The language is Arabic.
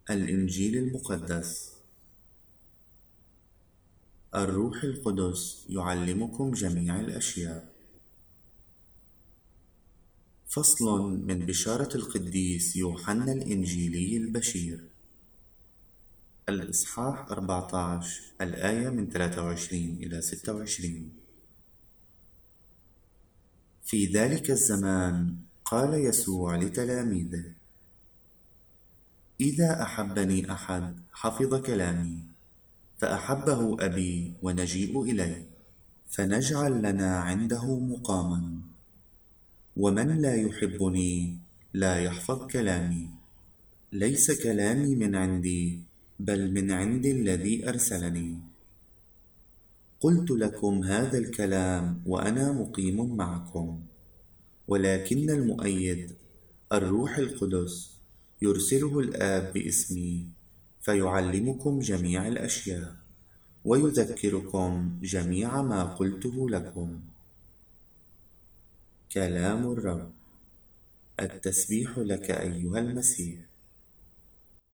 الإنجيل المقدس. الروح القدس يعلمكم جميع الأشياء. فصل من بشارة القديس يوحنا الإنجيلي البشير، الإصحاح 14، الآية من 23 إلى 26. في ذلك الزمان قال يسوع لتلاميذه: إذا أحبني أحد حفظ كلامي، فأحبه أبي ونجيء إليه، فنجعل لنا عنده مقاما. ومن لا يحبني لا يحفظ كلامي. ليس كلامي من عندي، بل من عند الذي أرسلني. قلت لكم هذا الكلام وأنا مقيم معكم، ولكن المؤيد الروح القدس يرسله الآب باسمي، فيعلمكم جميع الأشياء، ويذكركم جميع ما قلته لكم. كلام الرب. التسبيح لك أيها المسيح.